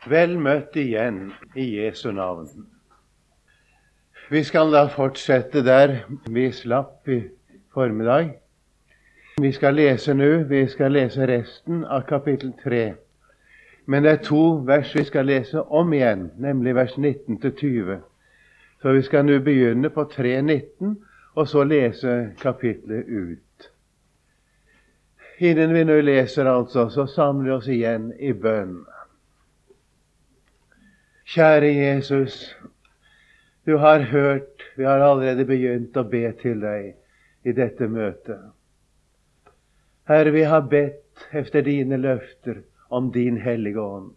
Vel møtt igjen i Jesu navn. Vi skal da fortsette der vi slapp i formiddag. Vi skal lese resten av kapittel 3. Men det er 2 vers vi skal lese om igjen, nemlig vers 19-20. Så vi skal nå begynne på 3:19, og så lese kapitlet ut. Innen vi nå leser altså, så samler vi oss igjen i bønn. Kjære Jesus, du har hørt, vi har allerede begynt å be til deg i dette møtet. Herre, vi har bedt efter dine løfter om din hellige ånd.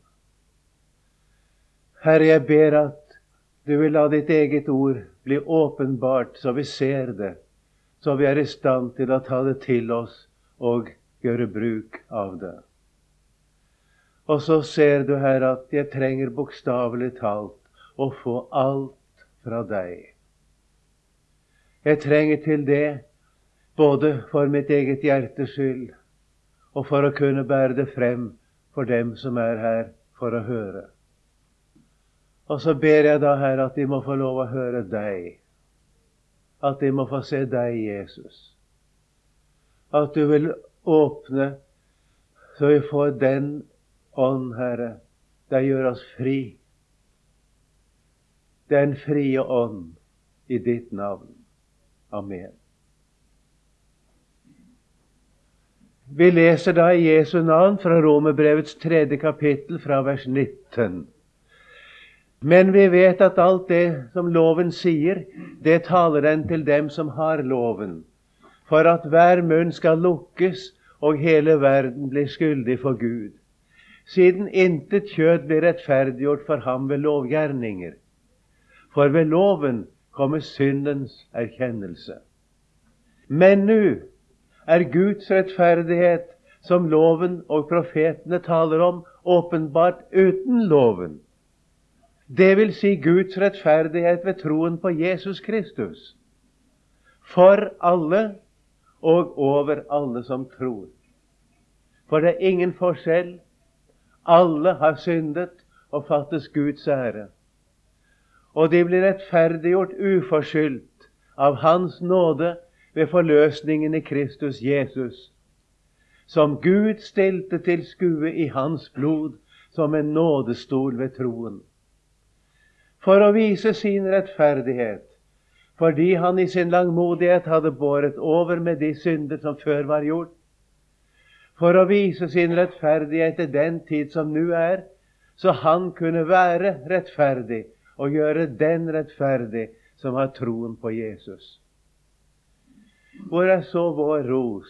Herre, jeg ber at du vil la ditt eget ord bli åpenbart, så vi ser det, så vi er i stand til å ta det til oss og gjøre bruk av det. Og så ser du, Herre, at jeg trenger bokstavelig talt å få alt fra deg. Jeg trenger til det, både for mitt eget hjertes skyld, og for å kunne bære det frem for dem som er her for å høre. Og så ber jeg da, Herre, at de må få lov å høre deg. At de må få se deg, Jesus. At du vil åpne, så vi får den ånd, Herre, det gjør oss fri. Den frie ånd i ditt navn. Amen. Vi leser da i Jesu navn fra Romerbrevets 3. kapittel fra vers 19. Men vi vet at alt det som loven sier, det taler den til dem som har loven, for at hver munn skal lukkes og hele verden blir skyldig for Gud. Siden intet kjød blir rettferdiggjort for ham ved lovgjerninger. For ved loven kommer syndens erkjennelse. Men nå er Guds rettferdighet, som loven og profetene taler om, åpenbart uten loven. Det vil si Guds rettferdighet ved troen på Jesus Kristus. For alle og over alle som tror. For det er ingen forskjell. Alle har syndet og fattes Guds ære. Og de blir rettferdiggjort uforskyldt av Hans nåde ved forløsningen i Kristus Jesus, som Gud stilte til skue i Hans blod som en nådestol ved troen. For å vise sin rettferdighet, fordi han i sin langmodighet hadde båret over med de synder som før var gjort, for å vise sin rettferdighet i den tid som nå er, så han kunne være rettferdig og gjøre den rettferdig som har troen på Jesus. Hvor er så vår ros?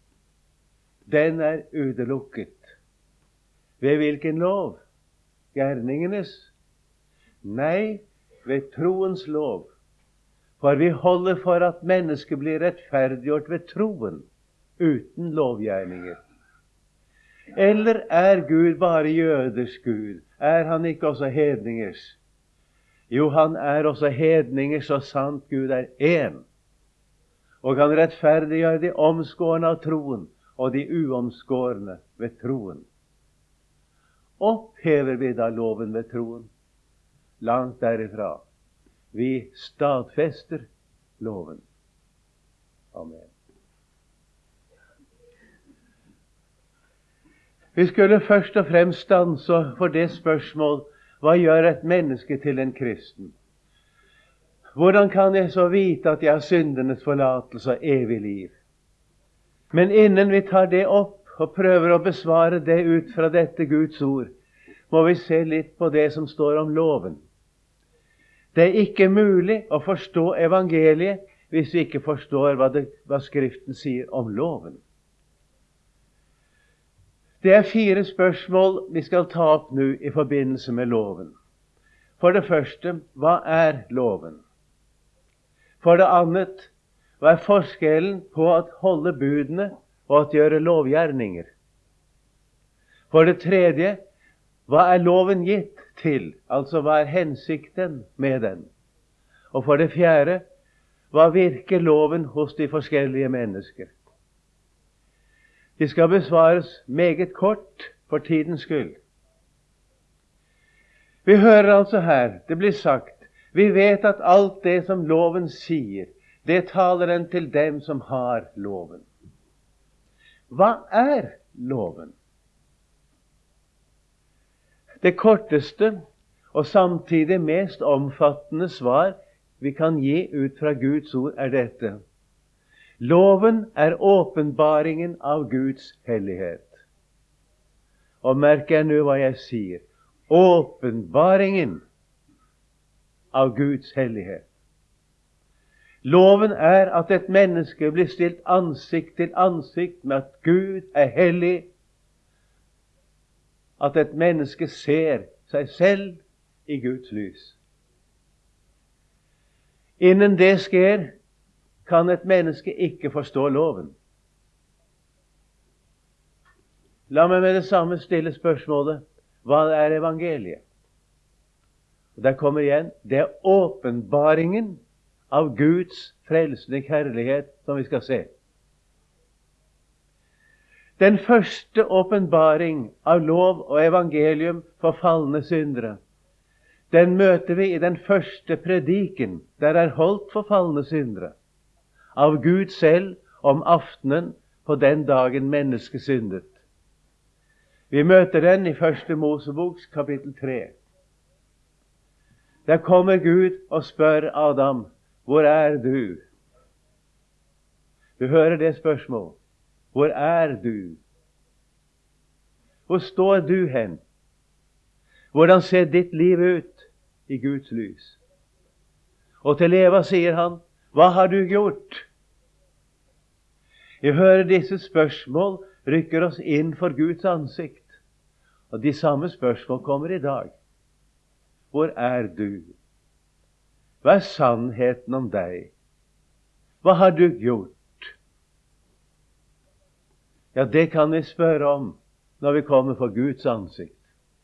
Den er utelukket. Ved hvilken lov? Gjerningenes? Nei, ved troens lov. For vi holder for at mennesket blir rettferdiggjort ved troen, uten lovgjerninger. Eller er Gud bare jøders Gud? Er han ikke også hedningers? Jo, han er også hedningers, så sant Gud er én. Og han rettferdiggjør de omskårne av troen, og de uomskårne ved troen. Opphever vi da loven ved troen? Langt derifra. Vi stadfester loven. Amen. Vi skulle først og fremst stanse for det spørsmål: hva gjør et menneske til en kristen? Hvordan kan jeg så vite at jeg har syndenes forlatelse og evig liv? Men innen vi tar det opp og prøver å besvare det ut fra dette Guds ord, må vi se litt på det som står om loven. Det er ikke mulig å forstå evangeliet hvis vi ikke forstår hva Skriften sier om loven. Det er 4 spørsmål vi skal ta opp nå i forbindelse med loven. For det første, hva er loven? For det annet, hva er forskjellen på å holde budene og å gjøre lovgjerninger? For det tredje, hva er loven gitt til? Altså, hva er hensikten med den? Og for det fjerde, hva virker loven hos de forskjellige mennesker? De skal besvares meget kort for tidens skyld. Vi hører altså her, det blir sagt, vi vet at alt det som loven sier, det taler den til dem som har loven. Hva er loven? Det korteste og samtidig mest omfattende svar vi kan gi ut fra Guds ord er dette. Loven er åpenbaringen av Guds hellighet. Og merk jeg nå hva jeg sier. Åpenbaringen av Guds hellighet. Loven er at et menneske blir stilt ansikt til ansikt med at Gud er hellig. At et menneske ser seg selv i Guds lys. Innen det sker, kan et menneske ikke forstå loven. La meg med det samme stille spørsmålet: hva er evangeliet? Og der kommer igjen, det er åpenbaringen av Guds frelsende kjærlighet som vi skal se. Den første åpenbaring av lov og evangelium for falne syndere, den møter vi i den første prediken der er holdt for falne syndere, av Gud selv om aftenen på den dagen mennesket syndet. Vi møter den i 1. Moseboks kapittel 3. Der kommer Gud og spør Adam, hvor er du? Du hører det spørsmålet. Hvor er du? Hvor står du hen? Hvordan ser ditt liv ut i Guds lys? Og til Eva sier han, hva har du gjort? Jeg hører disse spørsmål rykker oss inn for Guds ansikt. Og de samme spørsmål kommer i dag. Hvor er du? Hva er sannheten om deg? Hva har du gjort? Ja, det kan vi spørre om når vi kommer for Guds ansikt.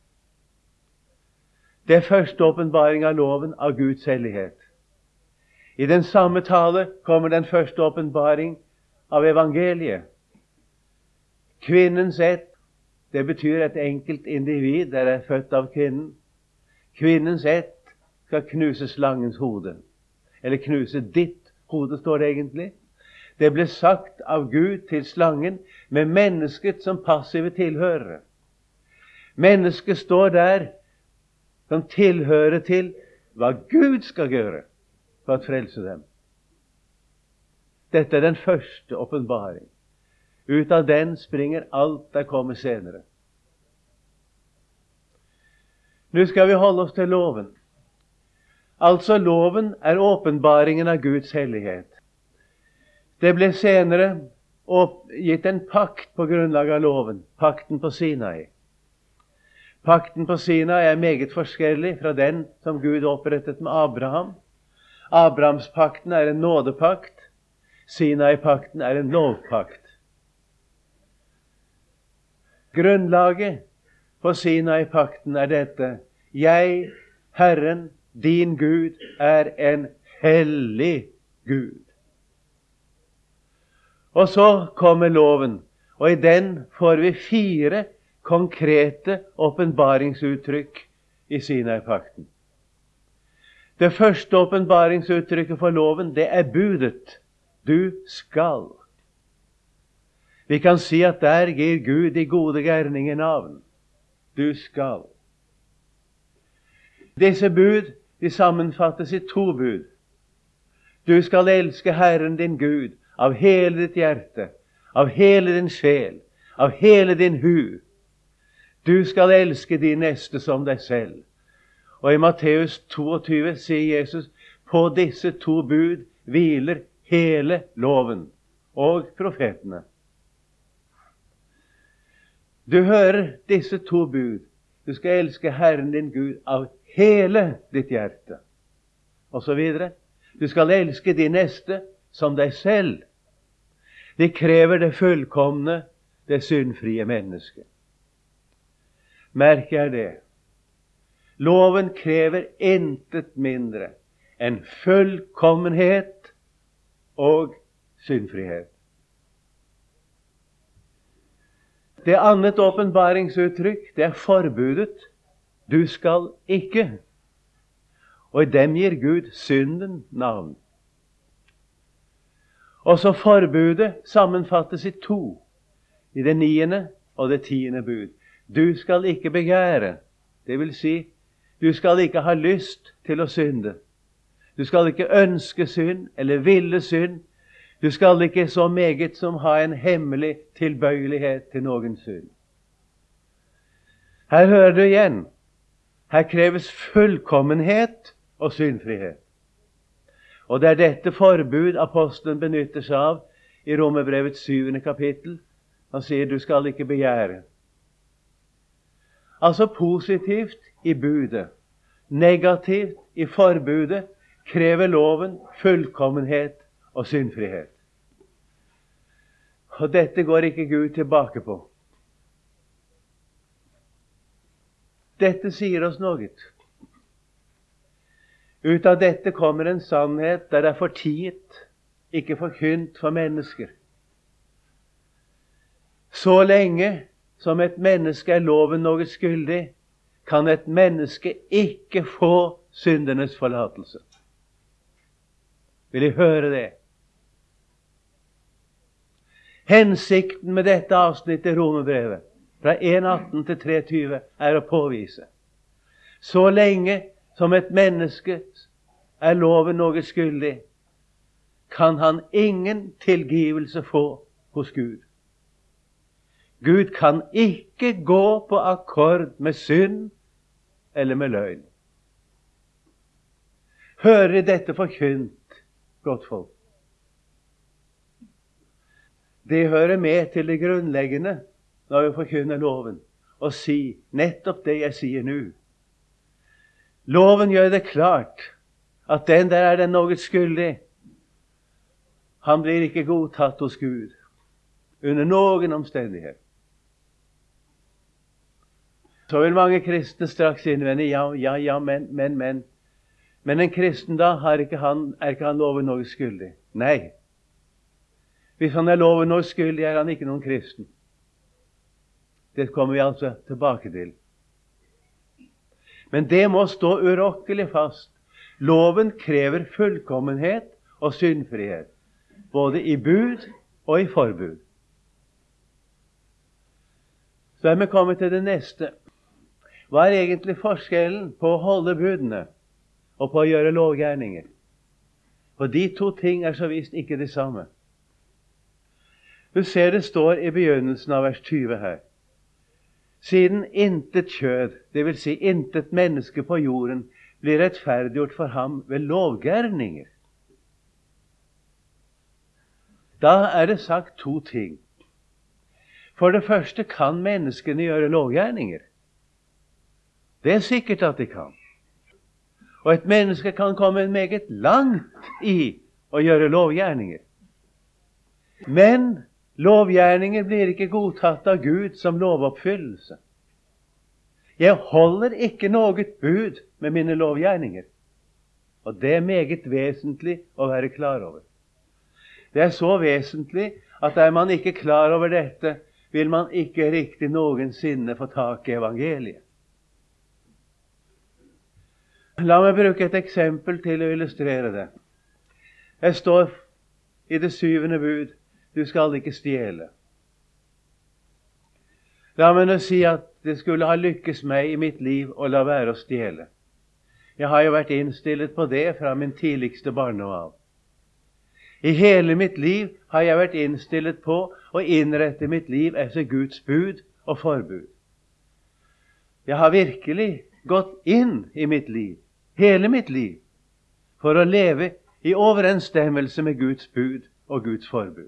Det er første åpenbaring av loven av Guds hellighet. I den samme tale kommer den første åpenbaring av evangeliet. Kvinnens ett, det betyr et enkelt individ der er født av kvinnen. Kvinnens ett skal knuse slangens hode. Eller knuse ditt hode, står det egentlig. Det ble sagt av Gud til slangen med mennesket som passive tilhørere. Mennesket står der som tilhører til hva Gud skal gjøre for å frelse dem. Dette er den første åpenbaring. Ut av den springer alt der kommer senere. Nå skal vi holde oss til loven. Altså, loven er åpenbaringen av Guds hellighet. Det ble senere gitt en pakt på grunnlag av loven, pakten på Sinai. Pakten på Sinai er meget forskjellig fra den som Gud opprettet med Abraham. Abrahamspakten er en nådepakt. Sinai-pakten er en lovpakt. Grunnlaget for Sinai-pakten er dette: Jeg, Herren, din Gud, er en hellig Gud. Og så kommer loven, og i den får vi 4 konkrete åpenbaringsuttrykk i Sinai-pakten. Det første åpenbaringsuttrykket for loven, det er budet. Du skal. Vi kan si at der gir Gud de gode gjerninger navn. Du skal. Disse bud, de sammenfattes i 2 bud. Du skal elske Herren din Gud av hele ditt hjerte, av hele din sjel, av hele din hu. Du skal elske din neste som deg selv. Og i Matteus 22 sier Jesus, på disse 2 bud hviler hele loven og profetene. Du hører disse 2 bud. Du skal elske Herren din Gud av hele ditt hjerte. Og så videre. Du skal elske din neste som deg selv. Det krever det fullkomne, det syndfrie mennesket. Merk jeg det. Loven krever intet mindre enn fullkommenhet og syndfrihet. Det annet åpenbaringsuttrykk, det er forbudet. Du skal ikke. Og i dem gir Gud synden navn. Også forbudet sammenfattes i 2, i det 9. og det 10. bud. Du skal ikke begjære, det vil si, du skal ikke ha lyst til å synde. Du skal ikke ønske synd eller ville synd. Du skal ikke så meget som ha en hemmelig tilbøyelighet til noen synd. Her hører du igjen. Her kreves fullkommenhet og syndfrihet. Og det er dette forbud apostelen benytter seg av i Romerbrevets 7. kapittel. Han sier du skal ikke begjære. Altså positivt i budet, negativt i forbudet, krever loven fullkommenhet og syndfrihet. Og dette går ikke Gud tilbake på. Dette sier oss noe. Ut av dette kommer en sannhet der det er fortiet, ikke forkynt for mennesker. Så lenge som et menneske er loven noe skyldig, kan et menneske ikke få syndenes forlatelse. Vil I høre det? Hensikten med dette avsnittet i Romerbrevet, fra 1,18 til 3,20, er å påvise. Så lenge som et menneske er loven noe skyldig, kan han ingen tilgivelse få hos Gud. Gud kan ikke gå på akkord med synd eller med løgn. Hører I dette forkynt, godt folk? Det hører med til det grunnleggende når vi forkynner loven, og si nettopp det jeg sier nå. Loven gjør det klart at den der er den noe skyldig. Han blir ikke godtatt hos Gud under noen omstendighet. Så vil mange kristne straks innvende, men en kristen da er ikke han loven noe skyldig. Nei. Hvis han er loven noe skyldig, er han ikke noen kristen. Det kommer vi altså tilbake til. Men det må stå urokkelig fast. Loven krever fullkommenhet og syndfrihet, både i bud og i forbud. Så er vi kommet til det neste. Hva er egentlig forskjellen på å holde budene og på å gjøre lovgjerninger? For de to ting er så visst ikke det samme. Du ser det står i begynnelsen av vers 20 her. Siden intet kjød, det vil si intet menneske på jorden, blir rettferdiggjort for ham ved lovgjerninger. Da er det sagt to ting. For det første kan menneskene gjøre lovgjerninger. Det er sikkert at de kan. Og et menneske kan komme meget langt i å gjøre lovgjerninger. Men lovgjerninger blir ikke godtatt av Gud som lovoppfyllelse. Jeg holder ikke noe bud med mine lovgjerninger. Og det er meget vesentlig å være klar over. Det er så vesentlig at er man ikke klar over dette, vil man ikke riktig noensinne få tak i evangeliet. La meg bruke et eksempel til å illustrere det. Det står i det 7. bud, du skal ikke stjele. La meg nå si at det skulle ha lykkes meg i mitt liv å la være å stjele. Jeg har jo vært innstillet på det fra min tidligste barndom av. I hele mitt liv har jeg vært innstillet på å innrette mitt liv etter Guds bud og forbud. Jeg har virkelig gått inn i mitt liv, hele mitt liv, for å leve i overensstemmelse med Guds bud og Guds forbud.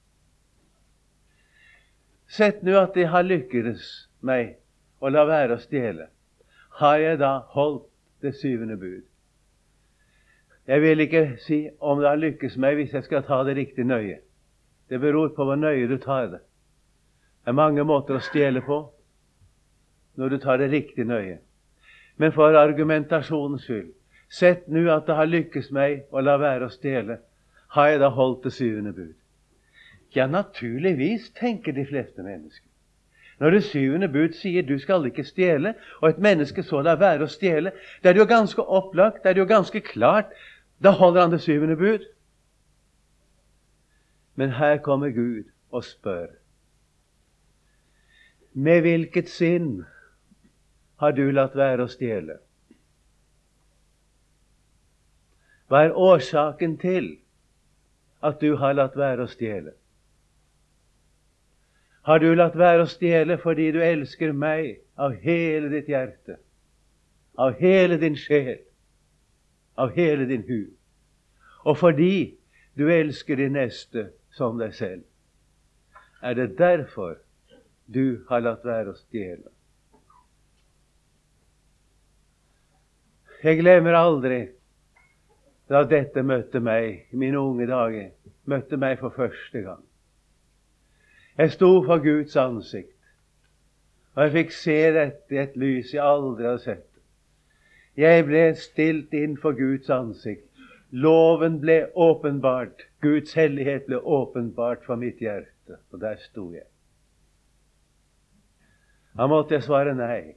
Sett nå at det har lykkes meg å la være å stjele. Har jeg da holdt det 7. bud? Jeg vil ikke si om det har lykkes meg hvis jeg skal ta det riktig nøye. Det beror på hvor nøye du tar det. Det er mange måter å stjele på når du tar det riktig nøye. Men for argumentasjonens skyld, sett nå at det har lykkes meg å la være å stjele. Har jeg da holdt det 7. bud? Ja, naturligvis, tenker de fleste mennesker. Når det 7. bud sier du skal ikke stjele, og et menneske så lar være å stjele, det er jo ganske opplagt, det er jo ganske klart. Da holder han det 7. bud. Men her kommer Gud og spør: med hvilket sinn har du latt være å stjele? Hva er årsaken til at du har latt være å stjele? Har du latt være å stjele fordi du elsker meg av hele ditt hjerte, av hele din sjel, av hele din hud, og fordi du elsker din neste som deg selv? Er det derfor du har latt være å stjele? Jeg glemmer aldri da dette møtte meg i mine unge dager, møtte meg for første gang. Jeg sto for Guds ansikt, og jeg fikk se dette i et lys jeg aldri hadde sett. Jeg ble stilt inn for Guds ansikt. Loven ble åpenbart. Guds hellighet ble åpenbart for mitt hjerte. Og der sto jeg. Da måtte jeg svare nei.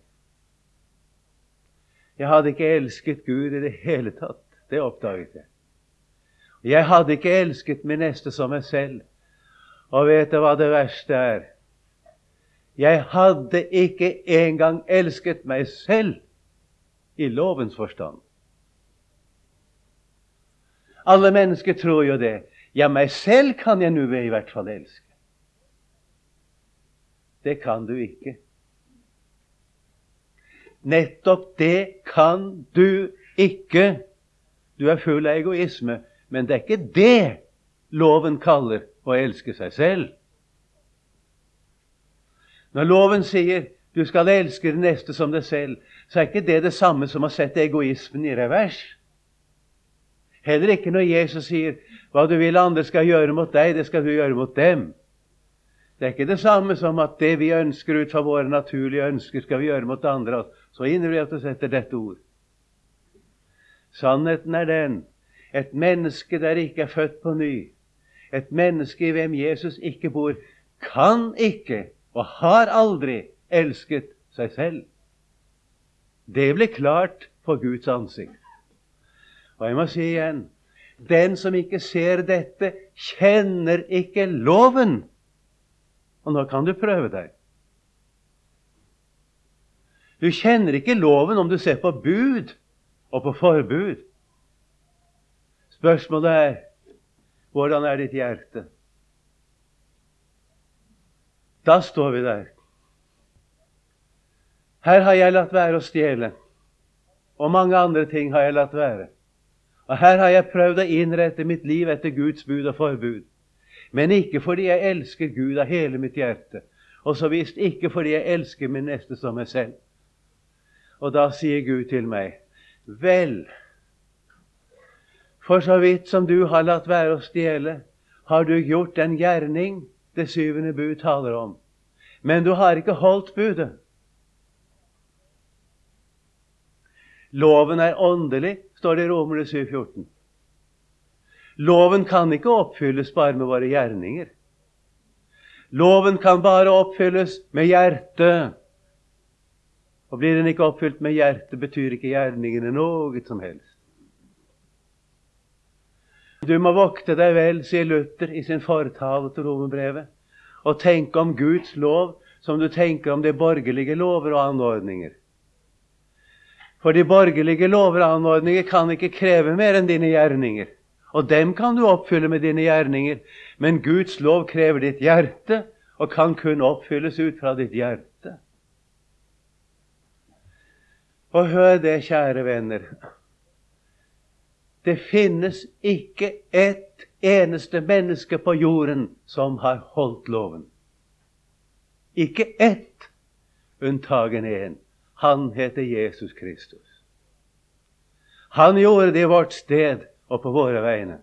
Jeg hadde ikke elsket Gud i det hele tatt. Det oppdaget jeg. Jeg hadde ikke elsket min neste som meg selv. Og vet du hva det verste er? Jeg hadde ikke engang elsket meg selv i lovens forstand. Alle mennesker tror jo det. Ja, meg selv kan jeg nå i hvert fall elske. Det kan du ikke. Nettopp det kan du ikke. Du er full av egoisme, men det er ikke det loven kaller å elske seg selv. Når loven sier du skal elske den neste som deg selv, så er ikke det samme som å sette egoismen i revers. Heller ikke når Jesus sier hva du vil andre skal gjøre mot deg, det skal du gjøre mot dem. Det er ikke det samme som at det vi ønsker ut fra våre naturlige ønsker skal vi gjøre mot andre. Så innrettes etter dette ord. Sannheten er den, et menneske der ikke er født på ny, et menneske i hvem Jesus ikke bor, kan ikke og har aldri elsket seg selv. Det blir klart for Guds ansikt. Og jeg må si igjen, den som ikke ser dette, kjenner ikke loven. Og nå kan du prøve deg. Du kjenner ikke loven om du ser på bud og på forbud. Spørsmålet er, hvordan er ditt hjerte? Da står vi der. Her har jeg latt være å stjele, og mange andre ting har jeg latt være. Og her har jeg prøvd å innrette mitt liv etter Guds bud og forbud. Men ikke fordi jeg elsker Gud av hele mitt hjerte, og så visst ikke fordi jeg elsker min neste som meg selv. Og da sier Gud til meg, vel, for så vidt som du har latt være å stjele, har du gjort en gjerning det 7. bud taler om. Men du har ikke holdt budet. Loven er åndelig, står det i Romerne 7,14. Loven kan ikke oppfylles bare med våre gjerninger. Loven kan bare oppfylles med hjertet. Og blir den ikke oppfylt med hjertet, betyr ikke gjerningene noe som helst. Du må vokte deg vel, sier Luther i sin fortale til Romerbrevet, og tenke om Guds lov som du tenker om de borgerlige lover og anordninger. For de borgerlige lover og anordninger kan ikke kreve mer enn dine gjerninger. Og dem kan du oppfylle med dine gjerninger. Men Guds lov krever ditt hjerte, og kan kun oppfylles ut fra ditt hjerte. Og hør det, kjære venner. Det finnes ikke ett eneste menneske på jorden som har holdt loven. Ikke ett, unntagen en. Han heter Jesus Kristus. Han gjorde det i vårt sted og på våre vegne.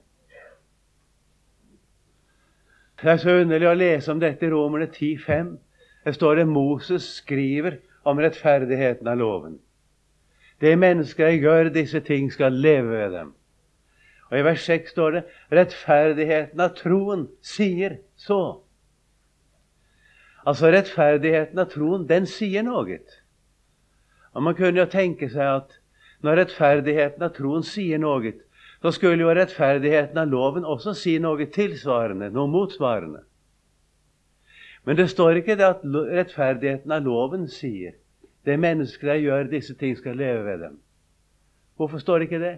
Det er så underlig å lese om dette i Romerne 10,5. Der står det Moses skriver om rettferdigheten av loven. Det mennesker gjør disse ting skal leve ved dem. Og i vers 6 står det, rettferdigheten av troen sier så. Altså rettferdigheten av troen, den sier noe. Og man kunne jo tenke seg at når rettferdigheten av troen sier noe, så skulle jo rettferdigheten av loven også si noe tilsvarende, noe motsvarende. Men det står ikke det at rettferdigheten av loven sier det mennesker gjør disse ting skal leve ved dem. Hvorfor står det ikke det?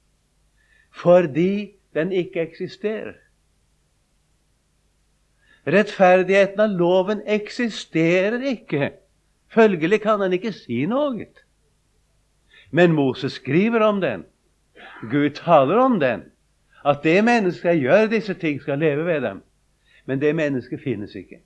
Fordi den ikke eksisterer. Rettferdigheten av loven eksisterer ikke. Følgelig kan den ikke si noe. Men Moses skriver om den. Gud taler om den. At det mennesket gjør disse ting skal leve ved dem. Men det mennesket finnes ikke.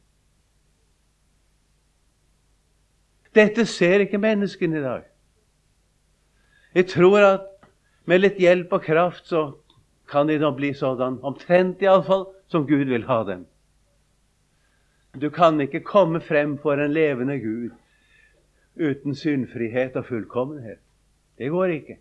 Dette ser ikke menneskene i dag. Jeg tror at med litt hjelp og kraft så kan de nå bli sådan, omtrent i alle fall, som Gud vil ha dem. Du kan ikke komme frem for en levende Gud uten syndfrihet og fullkommenhet. Det går ikke.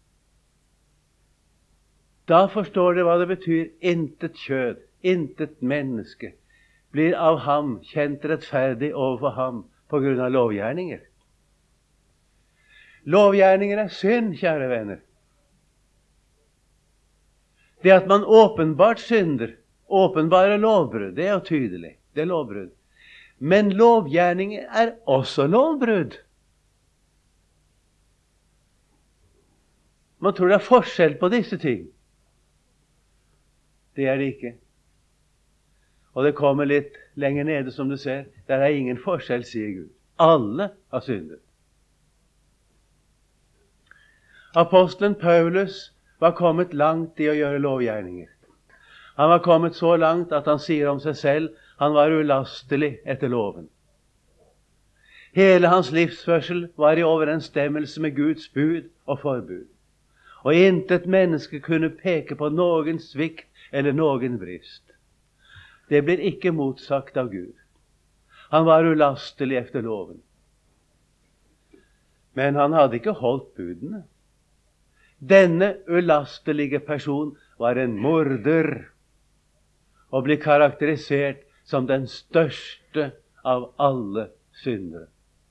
Da forstår du hva det betyr. Intet kjød, intet menneske blir av ham kjent rettferdig overfor ham på grunn av lovgjerninger. Lovgjerninger er synd, kjære venner. Det at man åpenbart synder, åpenbare lovbrudd, det er jo tydelig. Det er lovbrudd. Men lovgjerninger er også lovbrudd. Man tror det er forskjell på disse ting. Det er det ikke. Og det kommer litt lenger nede, som du ser. Der er ingen forskjell, sier Gud. Alle har syndet. Apostelen Paulus var kommet langt i å gjøre lovgjerninger. Han var kommet så langt at han sier om seg selv han var ulastelig etter loven. Hele hans livsførsel var i overensstemmelse med Guds bud og forbud. Og intet menneske kunne peke på noen svikt eller noen brist. Det blir ikke motsagt av Gud. Han var ulastelig efter loven. Men han hadde ikke holdt budene. Denne ulastelige person var en morder og blir karakterisert som den største av alle syndere.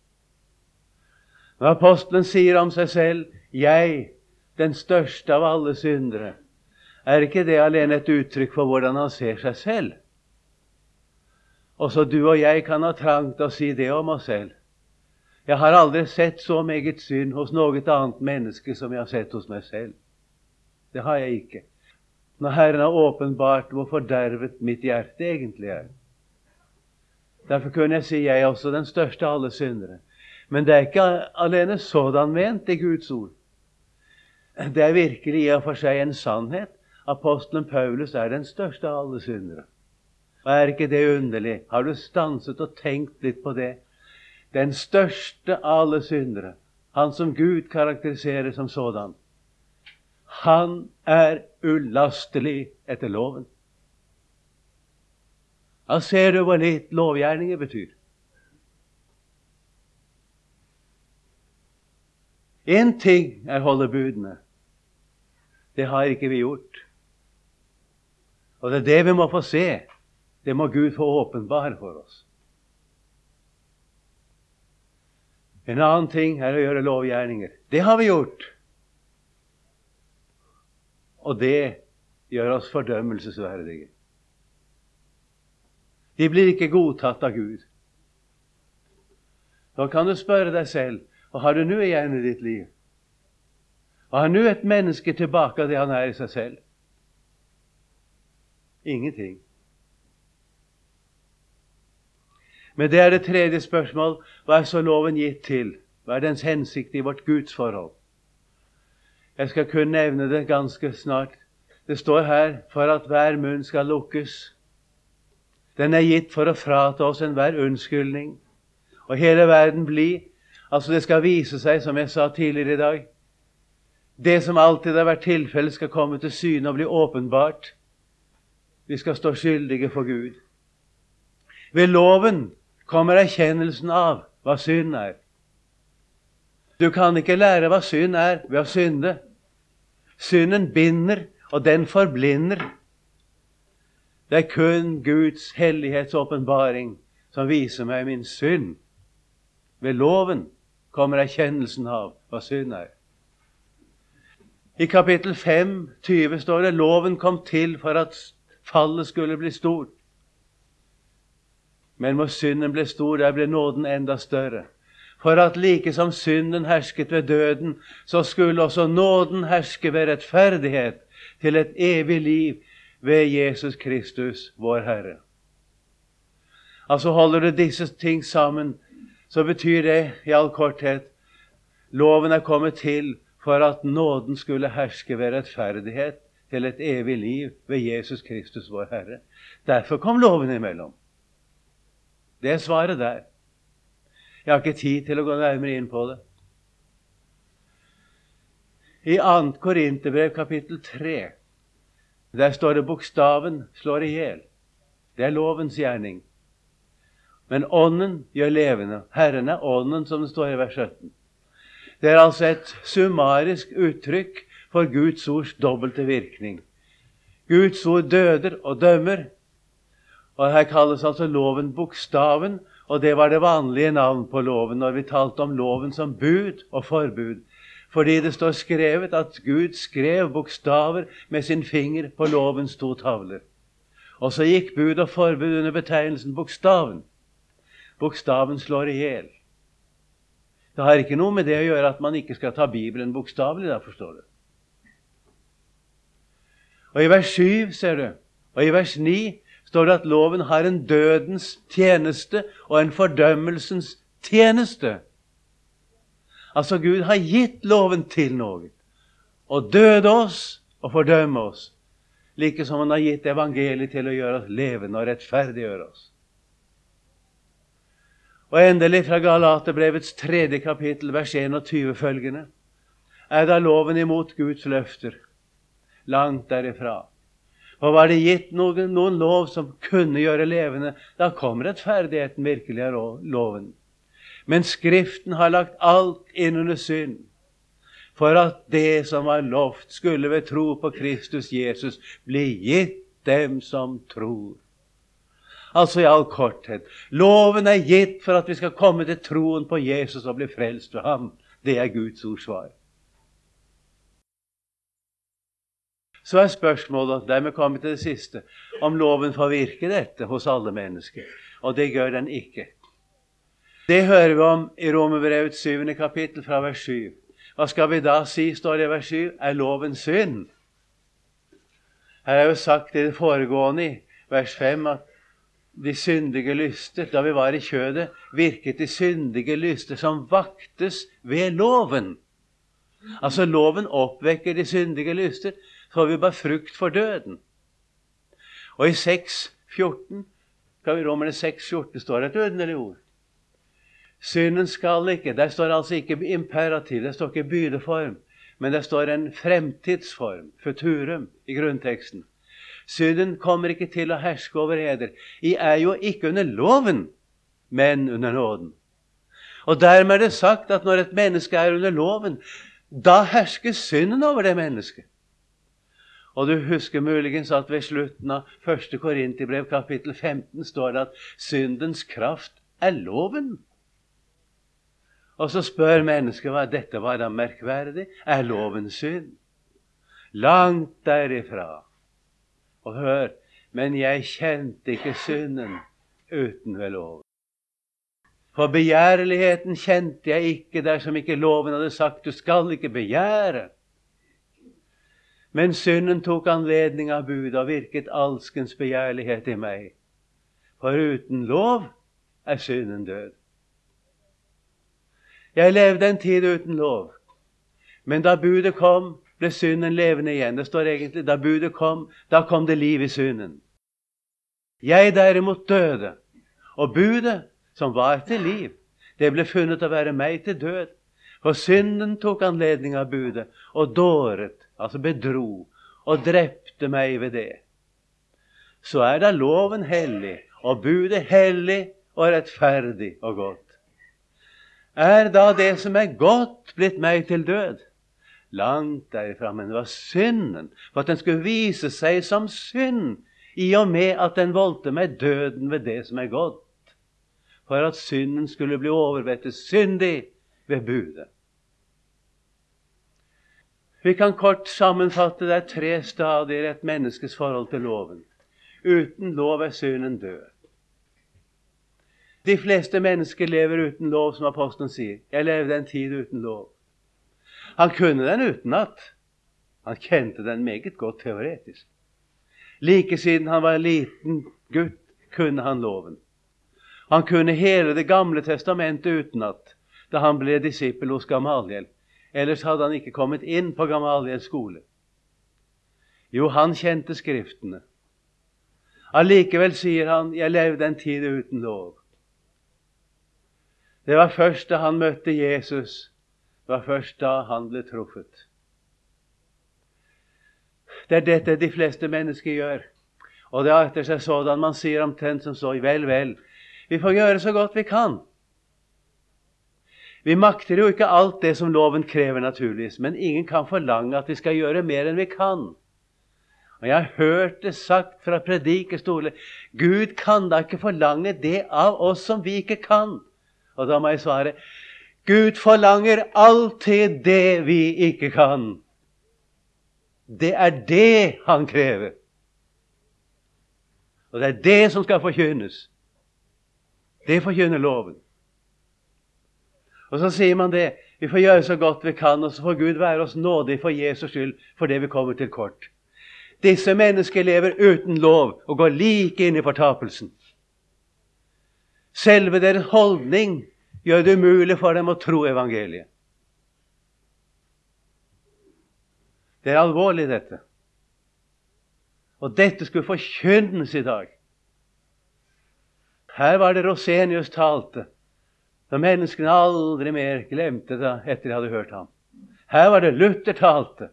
Når apostelen sier om seg selv, jeg, den største av alle syndere, er ikke det alene et uttrykk for hvordan han ser seg selv. Også du og jeg kan ha trang til å si det om oss selv. Jeg har aldri sett så meget synd hos noe annet menneske som jeg har sett hos meg selv. Det har jeg ikke. Når Herren har åpenbart hvor fordervet mitt hjerte egentlig er. Derfor kunne jeg si jeg er også den største av alle syndere. Men det er ikke alene sådan ment i Guds ord. Det er virkelig i og for seg en sannhet. Apostelen Paulus er den største av alle syndere. Og er ikke det underlig? Har du stanset og tenkt litt på det? Den største av alle syndere, han som Gud karakteriserer som sådan, han er ulastelig etter loven. Da ser du hva litt lovgjerninger betyr. En ting er holde budene. Det har ikke vi gjort. Og det er det vi må få se. Det må Gud få åpenbare for oss. En annen ting er å gjøre lovgjerninger. Det har vi gjort. Og det gjør oss fordømmelsesverdige. De blir ikke godtatt av Gud. Da kan du spørre deg selv, hva har du nå igjen i ditt liv? Hva har nå et menneske tilbake av det han er i seg selv? Ingenting. Men det er det tredje spørsmål. Hva er så loven gitt til? Hva er dens hensikt i vårt Guds forhold? Jeg skal kun nevne det ganske snart. Det står her, for at hver munn skal lukkes. Den er gitt for å frata oss enhver unnskyldning. Og hele verden bli. Altså det skal vise seg, som jeg sa tidligere i dag. Det som alltid har vært tilfellet skal komme til syne og bli åpenbart. Vi skal stå skyldige for Gud. Ved loven kommer erkjennelsen av hva synd er. Du kan ikke lære hva synd er ved å synde. Synden binder, og den forblinder. Det er kun Guds hellighetsåpenbaring som viser meg min synd. Ved loven kommer erkjennelsen av hva synd er. I kapittel 5:20 står det, loven kom til for at fallet skulle bli stort. Men hvor synden ble stor, der ble nåden enda større. For at like som synden hersket ved døden, så skulle også nåden herske ved rettferdighet til et evig liv ved Jesus Kristus, vår Herre. Altså holder du disse ting sammen, så betyr det i all korthet, loven er kommet til for at nåden skulle herske ved rettferdighet til et evig liv ved Jesus Kristus, vår Herre. Derfor kom loven imellom. Det er svaret der. Jeg har ikke tid til å gå nærmere inn på det. I 2. Korinterbrev kapittel 3, der står det bokstaven slår ihjel. Det er lovens gjerning. Men ånden gjør levende. Herren er ånden, som det står i vers 17. Det er altså et summarisk uttrykk for Guds ords dobbelte virkning. Guds ord døder og dømmer. Og her kalles altså loven bokstaven, og det var det vanlige navn på loven når vi talte om loven som bud og forbud. Fordi det står skrevet at Gud skrev bokstaver med sin finger på lovens 2 tavler. Og så gikk bud og forbud under betegnelsen bokstaven. Bokstaven slår ihjel. Det har ikke noe med det å gjøre at man ikke skal ta Bibelen bokstavelig, da forstår du. Og i vers 7 ser du, og i vers 9 står det at loven har en dødens tjeneste og en fordømmelsens tjeneste. Altså Gud har gitt loven til noe, og døde oss og fordømme oss, like som han har gitt evangeliet til å gjøre oss levende og rettferdiggjøre oss. Og endelig fra Galaterbrevets 3. kapittel, vers 21 følgende, er da loven imot Guds løfter, langt derifra. Og var det gitt noen lov som kunne gjøre levende, da kom rettferdigheten virkelig av loven. Men Skriften har lagt alt inn under synd, for at det som var lovt skulle ved tro på Kristus Jesus bli gitt dem som tror. Altså i all korthet, loven er gitt for at vi skal komme til troen på Jesus og bli frelst ved ham. Det er Guds ordsvar. Så er spørsmålet, dermed kommer til det siste, om loven får virke dette hos alle mennesker. Og det gjør den ikke. Det hører vi om i Romerbrevets 7. kapittel fra vers 7. Hva skal vi da si, står det i vers 7? Er loven synd? Her er jo sagt i det foregående i vers 5 at de syndige lyster, da vi var i kjødet, virket de syndige lyster som vaktes ved loven. Altså loven oppvekker de syndige lyster, så vi bare frukt for døden. Og i 6:14, Romerne 6:14 står det et underlig ord. Synden skal ikke, der står altså ikke imperativ, det står ikke bydeform, men det står en fremtidsform, futurum, i grunnteksten. Synden kommer ikke til å herske over eder. I er jo ikke under loven, men under nåden. Og dermed er det sagt at når et menneske er under loven, da hersker synden over det mennesket. Og du husker muligens at ved slutten av 1. Korinterbrev kapittel 15 står det at syndens kraft er loven. Og så spør mennesket hva dette var da merkverdig. Er loven synd? Langt derifra. Og hør, men jeg kjente ikke synden uten ved loven. For begjærligheten kjente jeg ikke dersom ikke loven hadde sagt, du skal ikke begjære. Men synden tok anledning av bud og virket alskens begjærlighet i meg. For uten lov er synden død. Jeg levde en tid uten lov, men da budet kom, ble synden levende igjen. Det står egentlig, da budet kom, da kom det liv i synden. Jeg derimot døde, og budet, som var til liv, det ble funnet å være meg til død. For synden tok anledning av budet, og dåret, altså bedro, og drepte meg ved det. Så er da loven hellig, og budet hellig og rettferdig og godt. Er da det som er godt blitt meg til død? Langt derifra, men det var synden, for at den skulle vise seg som synd, i og med at den voldte meg døden ved det som er godt. for at synden skulle bli overvettet syndig ved budet. Vi kan kort sammenfatte det 3 stadier i et menneskes forhold til loven. Uten lov er synden død. De fleste mennesker lever uten lov, som apostelen sier. Jeg levde en tid uten lov. Han kunne den utenat. Han kjente den meget godt teoretisk. Like siden han var en liten gutt, kunne han loven. Han kunne hele det gamle testamentet utenat da han ble disippel hos Gamaliel. Ellers hadde han ikke kommet inn på Gamaliels skole. Jo, han kjente skriftene. Allikevel sier han, jeg levde en tid uten lov. Det var først da han møtte Jesus, det var først da han ble truffet. Det er dette de fleste mennesker gjør. Og det er etter seg sådan man sier omtrent som så, vel, vel, vi får gjøre så godt vi kan. Vi makter jo ikke alt det som loven krever naturligvis, men ingen kan forlange at vi skal gjøre mer enn vi kan. Og jeg har hørt det sagt fra predikestoler, Gud kan da ikke forlange det av oss som vi ikke kan. Og da må jeg svare, Gud forlanger alltid det vi ikke kan. Det er det han krever. Og det er det som skal forkynnes. Det forkynner loven. Og så sier man det, vi får gjøre så godt vi kan, og så får Gud være oss nådig for Jesus skyld, for det vi kommer til kort. Disse mennesker lever uten lov og går like inn i fortapelsen. Selve deres holdning gjør det umulig for dem å tro evangeliet. Det er alvorlig dette. Og dette skulle forkynnes i dag. Her var det Rosenius talte, da menneskene aldri mer glemte det etter de hadde hørt ham. Her var det Luther talte.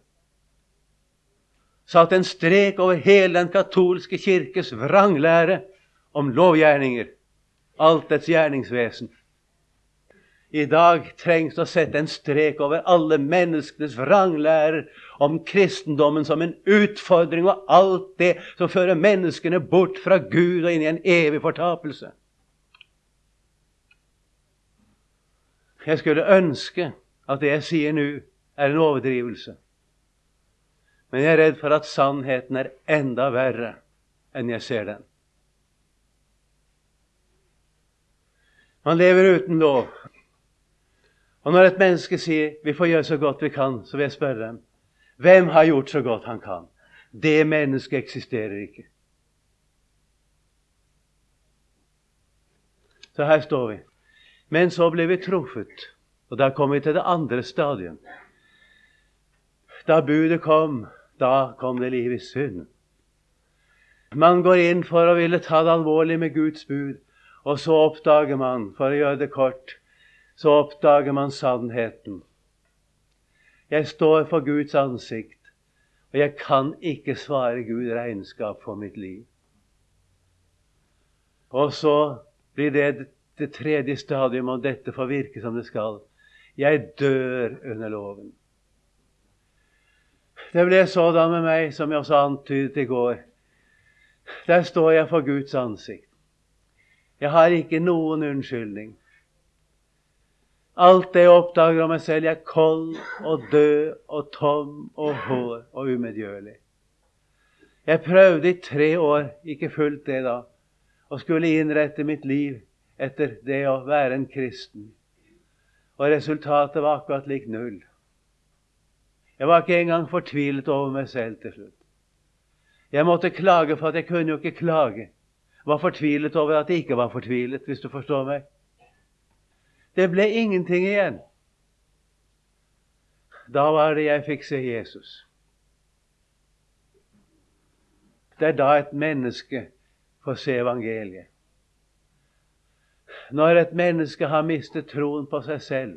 Satt en strek over hele den katolske kirkes vranglære om lovgjerninger, alt dets gjerningsvesen. I dag trengs det å sette en strek over alle menneskenes vranglærer om kristendommen som en utfordring og alt det som fører menneskene bort fra Gud og inn i en evig fortapelse. Jeg skulle ønske at det jeg sier nå er en overdrivelse. Men jeg er redd for at sannheten er enda verre enn jeg ser den. Man lever uten lov. Og når et menneske sier, vi får gjøre så godt vi kan, så vil jeg spørre dem, hvem har gjort så godt han kan? Det mennesket eksisterer ikke. Så her står vi. Men så ble vi truffet, og da kom vi til det andre stadiet. Da budet kom, da kom det liv i synd. Man går inn for å ville ta det alvorlig med Guds bud, og så oppdager man, for å gjøre det kort, så oppdager man sannheten. Jeg står for Guds ansikt, og jeg kan ikke svare Gud regnskap for mitt liv. Og så blir det tredje stadium, om dette får virke som det skal. Jeg dør under loven. Det ble sådan med meg, som jeg også antydet i går. Der står jeg for Guds ansikt. Jeg har ikke noen unnskyldning. Alt det jeg oppdager om meg selv, jeg er kold og død og tom og hår og umedgjørlig. Jeg prøvde i 3 år, ikke fullt det da, og skulle innrette mitt liv etter det å være en kristen. Og resultatet var akkurat lik null. Jeg var ikke engang fortvilet over meg selv til slutt. Jeg måtte klage for at jeg kunne jo ikke klage. Jeg var fortvilet over at jeg ikke var fortvilet, hvis du forstår meg. Det ble ingenting igjen. Da var det jeg fikk se Jesus. Det er da et menneske får se evangeliet. Når et menneske har mistet troen på seg selv,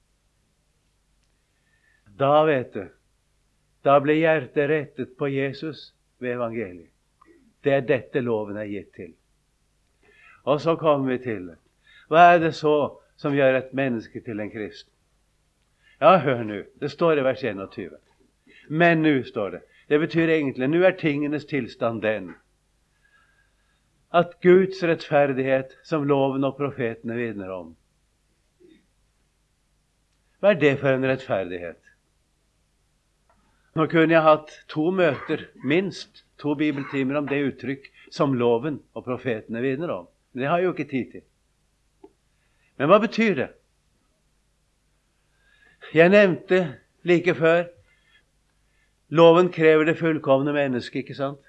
da vet du, da blir hjertet rettet på Jesus ved evangeliet. Det er dette loven er gitt til. Og så kommer vi til det. Hva er det så som gjør et menneske til en kristen? Ja, hør nå. Det står i vers 21. Men nå står det. Det betyr egentlig, nå er tingenes tilstand den, at Guds rettferdighet, som loven og profetene vitner om. Hva er det for en rettferdighet? Nå kunne jeg hatt 2 møter, minst 2 bibeltimer om det uttrykk som loven og profetene vitner om. Men det har jeg jo ikke tid til. Men hva betyr det? Jeg nevnte like før, loven krever det fullkomne mennesket, ikke sant?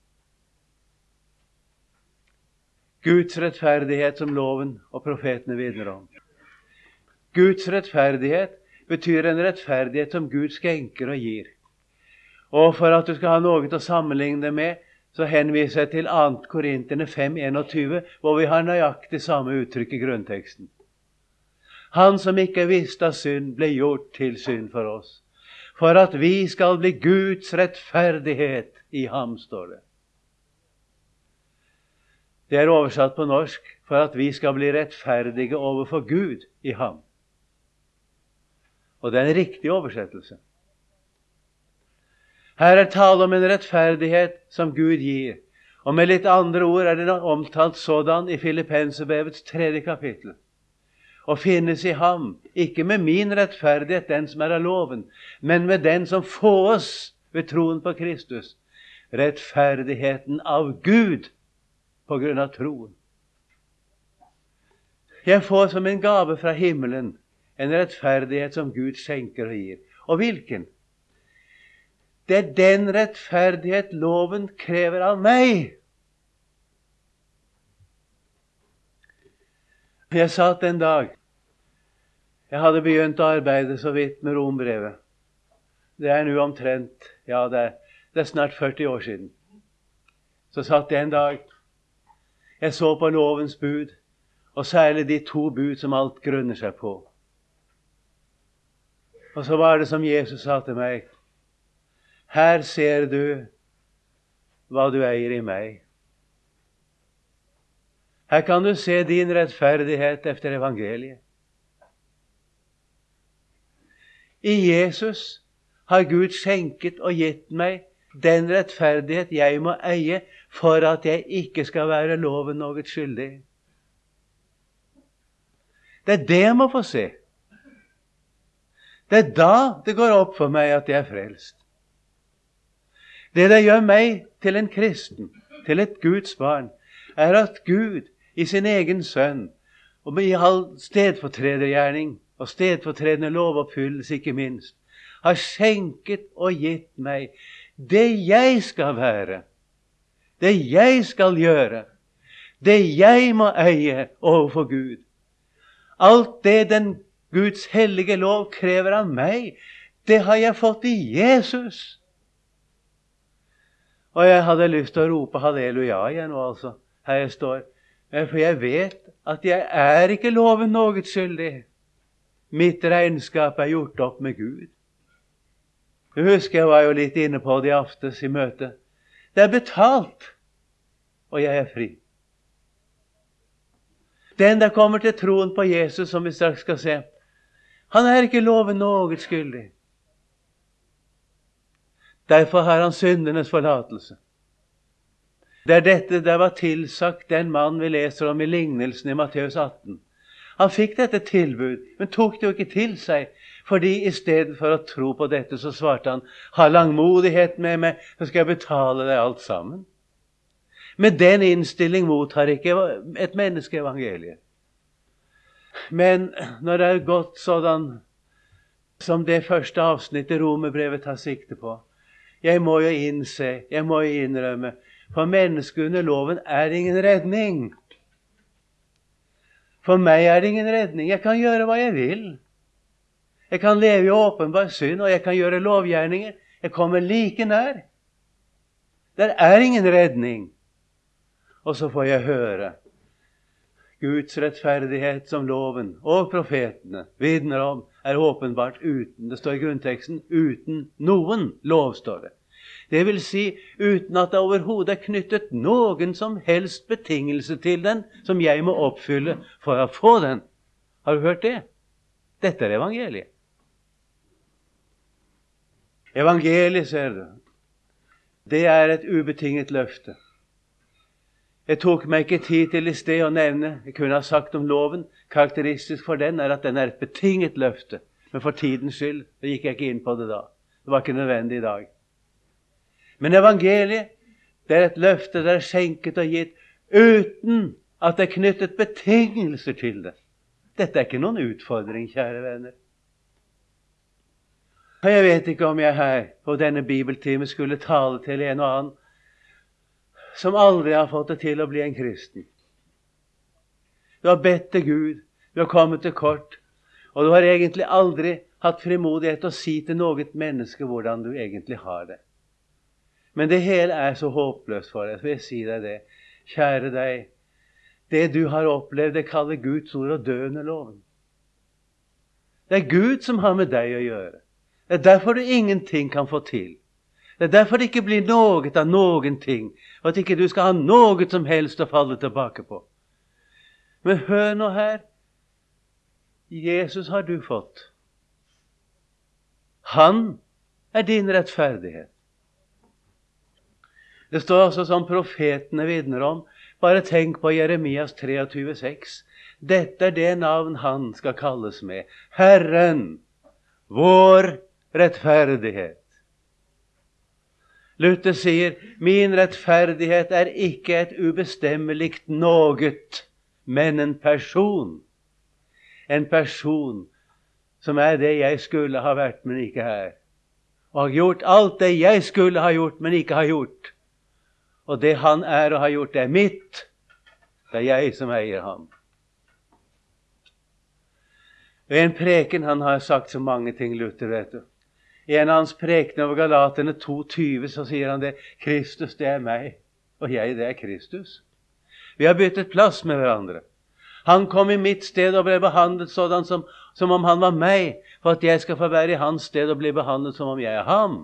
Guds rettferdighet som loven og profetene vitner om. Guds rettferdighet betyr en rettferdighet som Gud skjenker og gir. Og for at du skal ha noe til å sammenligne det med, så henviser jeg til 2. Korinterne 5:21, hvor vi har nøyaktig samme uttrykk i grunnteksten. Han som ikke visste av synd, ble gjort til synd for oss, for at vi skal bli Guds rettferdighet i ham, står det. Det er oversatt på norsk, for at vi skal bli rettferdige overfor Gud i ham. Og det er en riktig oversettelse. Her er tale om en rettferdighet som Gud gir. Og med litt andre ord er det omtalt sådan i Filippenserbrevets 3. kapittel. Og finnes i ham, ikke med min rettferdighet, den som er av loven, men med den som fås ved troen på Kristus. Rettferdigheten av Gud på grunn av troen. Jeg får som en gave fra himmelen en rettferdighet som Gud skjenker og gir. Og hvilken? Det er den rettferdighet loven krever av meg. Jeg satt en dag, jeg hadde begynt å arbeide så vidt med Rombrevet. Det er nå omtrent, ja det er snart 40 år siden. Så satt jeg en dag, jeg så på lovens bud, og særlig de 2 bud som alt grunner seg på. Og så var det som Jesus sa til meg, her ser du hva du eier i meg. Her kan du se din rettferdighet efter evangeliet. I Jesus har Gud skjenket og gitt meg den rettferdighet jeg må eie for at jeg ikke skal være loven noe skyldig. Det er det jeg må få se. Det er da det går opp for meg at jeg er frelst. Det gjør meg til en kristen, til et Guds barn, er at Gud i sin egen sønn, og i all stedfortredergjerning og stedfortredende lovoppfyllelse ikke minst, har skjenket og gitt meg det jeg skal være, det jeg skal gjøre, det jeg må eie overfor Gud. Alt det den Guds hellige lov krever av meg, det har jeg fått i Jesus. Og jeg hadde lyst til å rope halleluja igjen nå, altså, her jeg står. For jeg vet at jeg er ikke loven noe skyldig. Mitt regnskap er gjort opp med Gud. Jeg husker jeg var jo litt inne på det i aftes i møte. Det er betalt, og jeg er fri. Den der kommer til troen på Jesus, som vi straks skal se, han er ikke loven noe skyldig. Derfor har han syndenes forlatelse. Det er dette der var tilsagt den mann vi leser om i lignelsen i Matteus 18. Han fikk dette tilbud, men tok det jo ikke til seg, fordi i stedet for å tro på dette, så svarte han, ha langmodighet med meg, så skal jeg betale deg alt sammen. Med den innstilling mottar ikke et menneske evangeliet. Men når det er gått sådan som det første avsnittet Romerbrevet tar sikte på, jeg må jo innse, jeg må jo innrømme, for mennesket under loven er ingen redning. For meg er det ingen redning. Jeg kan gjøre hva jeg vil. Jeg kan leve i åpenbar synd, og jeg kan gjøre lovgjerninger. Jeg kommer like nær. Det er ingen redning. Og så får jeg høre Guds rettferdighet som loven og profetene vitner om er åpenbart uten, det står i grunnteksten, uten noen lov, står det. Det vil si, uten at det overhodet er knyttet noen som helst betingelse til den, som jeg må oppfylle for å få den. Har du hørt det? Dette er evangeliet. Evangeliet, ser du, det er et ubetinget løfte. Jeg tok meg ikke tid til i sted å nevne, jeg kunne ha sagt om loven, karakteristisk for den er at den er et betinget løfte. Men for tidens skyld, da gikk jeg ikke inn på det da. Det var ikke nødvendig i dag. Men evangeliet, det er et løfte det er skjenket og gitt, uten at det er knyttet betingelser til det. Dette er ikke noen utfordring, kjære venner. Og jeg vet ikke om jeg her på denne bibeltime skulle tale til en og annen som aldri har fått det til å bli en kristen. Du har bedt til Gud, du har kommet til kort, og du har egentlig aldri hatt frimodighet å si til noe menneske hvordan du egentlig har det. Men det hele er så håpløst for deg, så vil jeg si deg det. Kjære deg, det du har opplevd, det kaller Guds ord og døende loven. Det er Gud som har med deg å gjøre. Det er derfor du ingenting kan få til. Det er derfor det ikke blir noe av noen ting, og at ikke du skal ha noe som helst å falle tilbake på. Men hør nå her, Jesus har du fått. Han er din rettferdighet. Det står også som profetene vitner om, bare tenk på Jeremias 23,6. Dette er det navn han skal kalles med. Herren, vår rettferdighet. Luther sier, min rettferdighet er ikke et ubestemmelig noget, men en person. En person som er det jeg skulle ha vært, men ikke er. Og har gjort alt det jeg skulle ha gjort, men ikke har gjort. Og det han er og har gjort, det er mitt. Det er jeg som eier ham. Ved en preken, han har sagt så mange ting, Luther, vet du. I en av hans preken over Galaterne 2,20 så sier han det, Kristus det er meg, og jeg det er Kristus. Vi har byttet plass med hverandre. Han kom i mitt sted og ble behandlet sådan som om han var meg, for at jeg skal få være i hans sted og bli behandlet som om jeg er ham.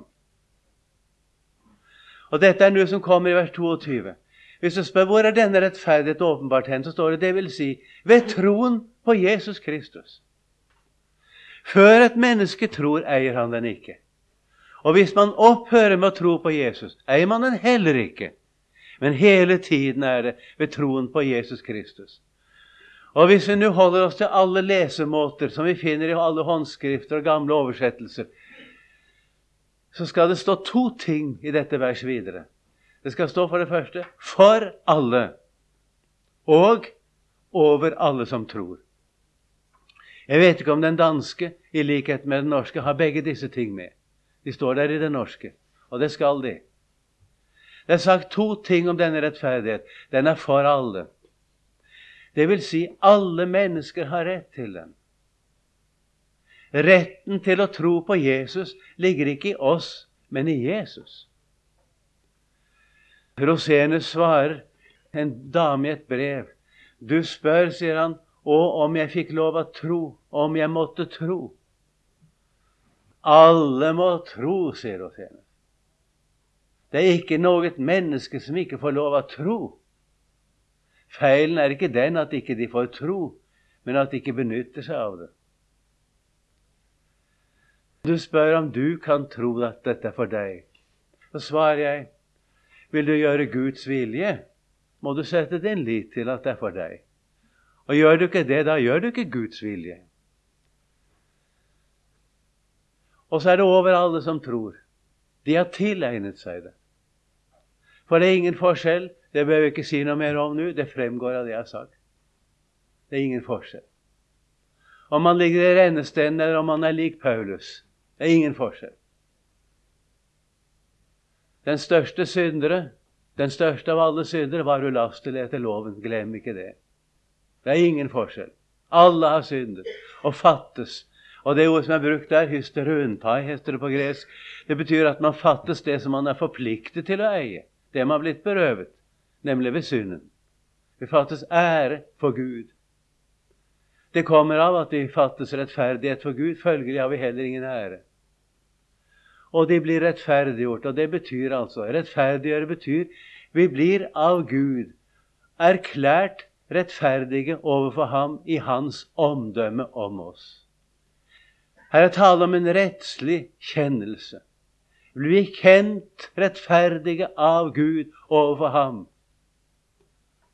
Og dette er noe som kommer i vers 22. Hvis du spør hvor er denne rettferdighet åpenbart hen, så står det, det vil si, ved troen på Jesus Kristus. Før et menneske tror, eier han den ikke. Og hvis man opphører med å tro på Jesus, eier man den heller ikke. Men hele tiden er det ved troen på Jesus Kristus. Og hvis vi nå holder oss til alle lesemåter som vi finner i alle håndskrifter og gamle oversettelser, så skal det stå 2 ting i dette vers videre. Det skal stå for det første, for alle, og over alle som tror. Jeg vet ikke om den danske, i likhet med den norske, har begge disse ting med. De står der i det norske, og det skal de. Det er sagt 2 ting om denne rettferdighet. Den er for alle. Det vil si, alle mennesker har rett til den. Retten til å tro på Jesus ligger ikke i oss, men i Jesus. Rosenus svarer en dame i et brev. Du spør, sier han, og om jeg fikk lov å tro, om jeg måtte tro. Alle må tro, sier Rosenus. Det er ikke noe menneske som ikke får lov å tro. Feilen er ikke den at ikke de får tro, men at de ikke benytter seg av det. Du spør om du kan tro at dette er for deg. Så svarer jeg, vil du gjøre Guds vilje, må du sette din lit til at det er for deg. Og gjør du ikke det, da gjør du ikke Guds vilje. Og så er det over alle som tror. De har tilegnet seg det. For det er ingen forskjell, det bør vi ikke si noe mer om nå, det fremgår av det jeg har sagt. Det er ingen forskjell. Om man ligger i rennesteinen eller om man er lik Paulus, det er ingen forskjell. Den største syndere, den største av alle syndere, var ulastelig etter loven. Glem ikke det. Det er ingen forskjell. Alle har syndet og fattes. Og det ord som er brukt der, hysteruntai, heter det på gresk, det betyr at man fattes det som man er forpliktet til å eie. Det man har blitt berøvet, nemlig ved synden. Vi fattes ære for Gud. Det kommer av at vi fattes rettferdighet for Gud, følgelig har vi heller ingen ære. Og de blir rettferdiggjort, og det betyr altså, rettferdiggjøre betyr, vi blir av Gud erklært rettferdige overfor ham i hans omdømme om oss. Her er tale om en rettslig kjennelse. Vi blir kjent rettferdige av Gud overfor ham.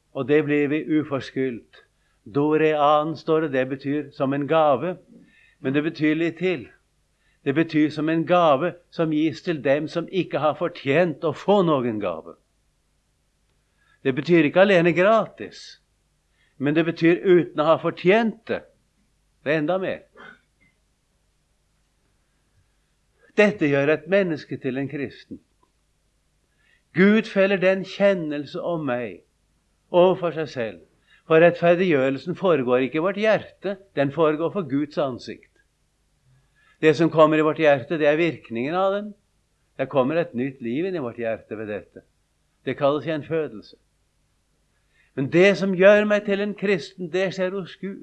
og det blir vi uforskyldt. Dorean står det, det betyr som en gave, men det betyr litt til. Det betyr som en gave som gis til dem som ikke har fortjent å få noen gave. Det betyr ikke alene gratis, men det betyr uten å ha fortjent det. Det er enda mer. Dette gjør et menneske til en kristen. Gud feller den kjennelse om meg overfor seg selv. For rettferdiggjørelsen foregår ikke i vårt hjerte, den foregår for Guds ansikt. Det som kommer i vårt hjerte, det er virkningen av den. Det kommer et nytt liv inn i vårt hjerte ved dette. Det kalles gjenfødelse. Men det som gjør meg til en kristen, det skjer hos Gud.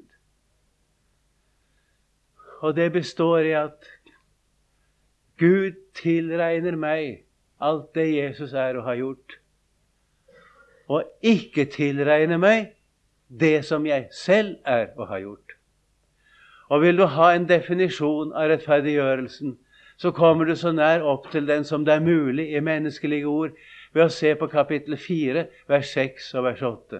Og det består i at Gud tilregner meg alt det Jesus er og har gjort, og ikke tilregner meg det som jeg selv er og har gjort. Og vil du ha en definisjon av rettferdiggjørelsen, så kommer du så nær opp til den som det er mulig i menneskelige ord, ved å se på kapittel 4, vers 6 og vers 8.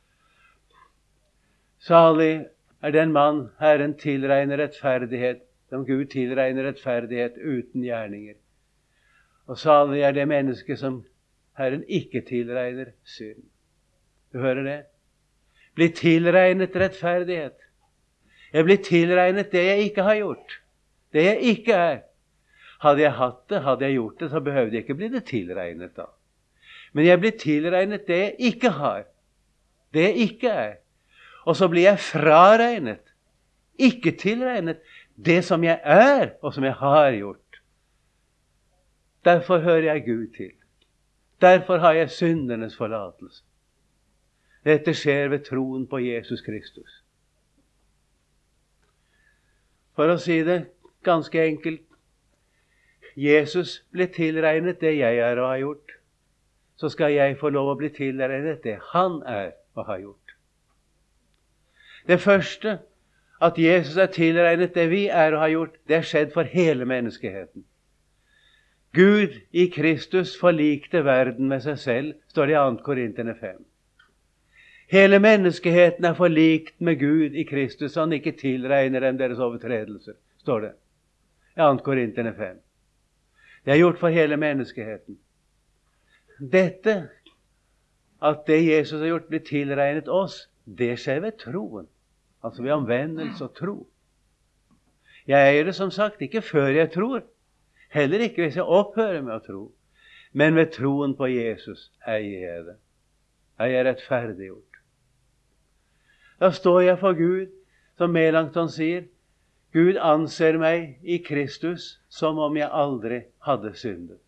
Salig er den mann Herren tilregner rettferdighet, som Gud tilregner rettferdighet uten gjerninger. Og salig er det menneske som Herren ikke tilregner synd. Du hører det? Blir tilregnet rettferdighet. Jeg blir tilregnet det jeg ikke har gjort. Det jeg ikke er. Hadde jeg hatt det, hadde jeg gjort det, så behøvde jeg ikke bli det tilregnet da. Men jeg blir tilregnet det jeg ikke har. Det jeg ikke er. Og så blir jeg fraregnet. Ikke tilregnet det som jeg er, og som jeg har gjort. Derfor hører jeg Gud til. Derfor har jeg syndernes forlatelse. Dette skjer ved troen på Jesus Kristus. For å si det ganske enkelt, Jesus ble tilregnet det jeg er og har gjort. Så skal jeg få lov å bli tilregnet det han er og har gjort. Det første, at Jesus er tilregnet det vi er og har gjort, det er skjedd for hele menneskeheten. Gud i Kristus forlikte verden med seg selv, står det i 2. Korinterne 5. Hele menneskeheten er forlikt med Gud i Kristus, så han ikke tilregner dem deres overtredelser, står det i 2. Korinterne 5. Det er gjort for hele menneskeheten. Dette, at det Jesus har gjort, blir tilregnet oss, det skjer ved troen. Altså ved omvendelse og tro. Jeg eier det som sagt ikke før jeg tror. Heller ikke hvis jeg opphører med å tro. Men ved troen på Jesus eier jeg det. Jeg er rettferdiggjort. Da står jeg for Gud, som Melanchthon sier, Gud anser meg i Kristus som om jeg aldri hadde syndet.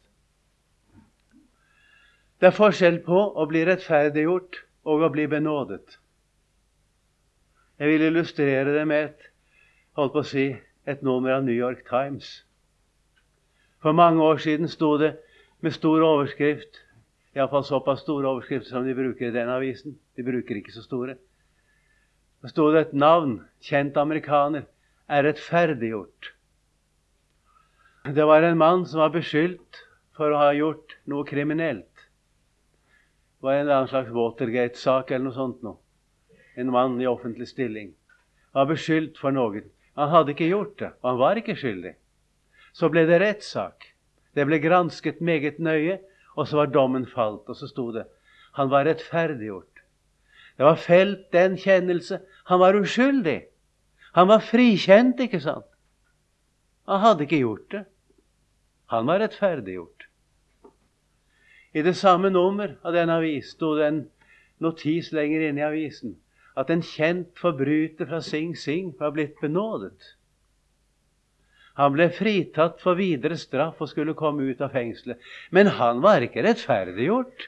Det er forskjell på å bli rettferdiggjort og å bli benådet. Jeg vil illustrere det med et nummer av New York Times. For mange år siden stod det med stor overskrift, i hvert fall såpass store overskrifter som de bruker i den avisen. De bruker ikke så store. Det stod et navn, kjent amerikaner, er rettferdiggjort. Det var en mann som var beskyldt for å ha gjort noe kriminelt. Det var en eller annen slags Watergate-sak eller noe sånt nå. En mann i offentlig stilling. Han var beskyldt for noe. Han hadde ikke gjort det, og han var ikke skyldig. Så ble det rettssak. Det ble gransket meget nøye, og så var dommen falt, og så stod det, han var rettferdiggjort. Det var felt den kjennelse, han var uskyldig. Han var frikjent, ikke sant? Han hadde ikke gjort det. Han var rettferdiggjort. I det samme nummer av den avis stod det en notis lenger inne i avisen, at en kjent forbryter fra Sing Sing var blitt benådet. Han ble fritatt for videre straff og skulle komme ut av fengselet. Men han var ikke rettferdiggjort.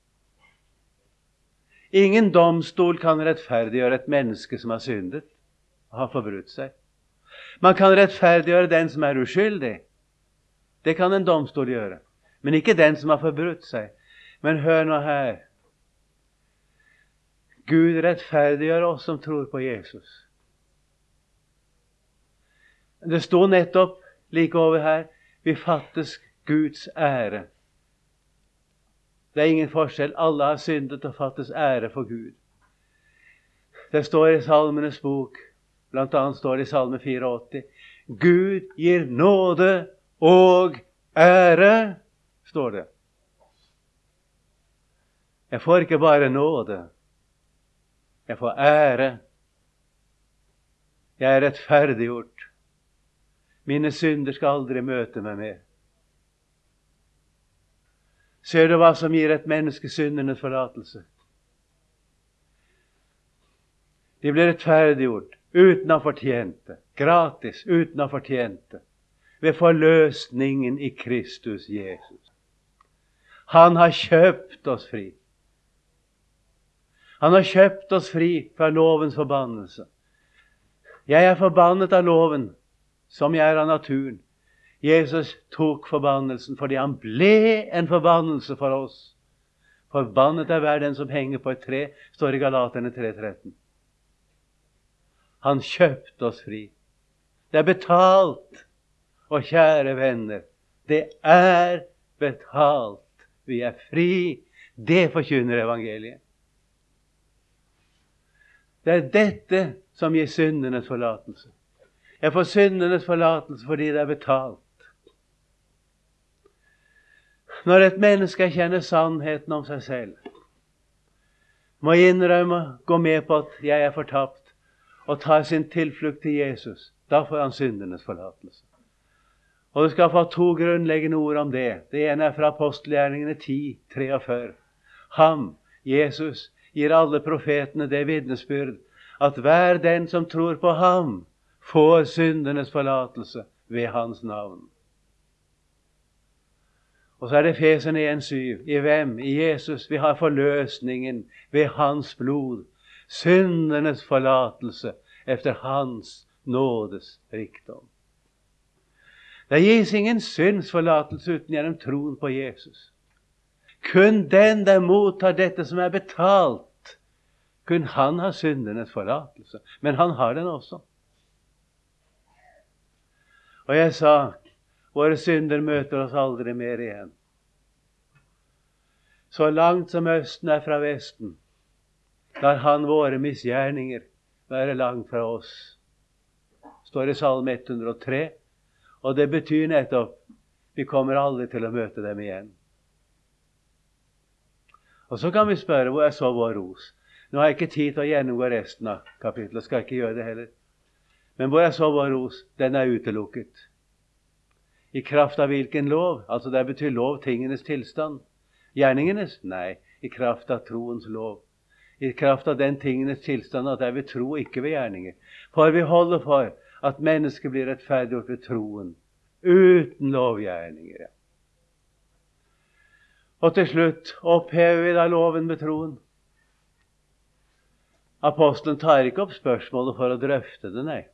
Ingen domstol kan rettferdiggjøre et menneske som har syndet og har forbrutt seg. Man kan rettferdiggjøre den som er uskyldig. Det kan en domstol gjøre. Men ikke den som har forbrutt seg. Men hør nå her. Gud rettferdiggjør oss som tror på Jesus. Det står nettopp like over her, vi fattes Guds ære. Det er ingen forskjell. Alle har syndet og fattes ære for Gud. Det står i Salmenes bok, blant annet står det i Salme 84, Gud gir nåde og ære, står det. Jeg får ikke bare nåde, jeg får ære. Jeg er rettferdiggjort. Mine synder skal aldri møte meg mer. Ser du hva som gir et menneske syndernes forlatelse? De blir rettferdiggjort uten å fortjente, gratis, uten å fortjente, ved forløsningen i Kristus Jesus. Han har kjøpt oss fri. Han har kjøpt oss fri fra lovens forbannelse. Jeg er forbannet av loven, som jeg er av naturen. Jesus tok forbannelsen fordi han ble en forbannelse for oss. Forbannet er hver den som henger på et tre, står i Galaterne 3:13. Han kjøpte oss fri. Det er betalt. Og kjære venner, det er betalt. Vi er fri. Det forkynner evangeliet. Det er dette som gir syndenes forlatelse. Jeg får syndenes forlatelse fordi det er betalt. Når et menneske kjenner sannheten om seg selv, må innrømme, gå med på at jeg er fortapt, og tar sin tilflukt til Jesus, da får han syndenes forlatelse. Og du skal få 2 grunnleggende ord om det. Det ene er fra apostelgjerningene 10:43. Ham, Jesus, gir alle profetene det vitnesbyrd at hver den som tror på ham, får syndenes forlatelse ved hans navn. Og så er det Efeserne 1:7. I hvem? I Jesus. Vi har forløsningen ved hans blod. Syndenes forlatelse efter hans nådes rikdom. Det gis ingen syndsforlatelse uten gjennom troen på Jesus. Kun den der mottar dette som er betalt, kun han har syndenes forlatelse. Men han har den også. Og jeg sa, våre synder møter oss aldri mer igjen. Så langt som Østen er fra Vesten, lar han våre misgjerninger være langt fra oss. Står i Salme 103, og det betyr nettopp, vi kommer aldri til å møte dem igjen. Og så kan vi spørre, hvor er så vår ros? Nå har jeg ikke tid til å gjennomgå resten av kapitlet, skal ikke gjøre det heller. Men hvor er så vår ros? Den er utelukket. I kraft av hvilken lov? Altså det betyr lov tingenes tilstand. Gjerningenes? Nei, i kraft av troens lov. I kraft av den tingenes tilstand at jeg vil tro, ikke ved gjerninger. For vi holder for at mennesket blir rettferdiggjort ved troen, uten lovgjerninger. Og til slutt, opphever vi da loven med troen? Apostelen tar ikke opp spørsmålet for å drøfte det, nei.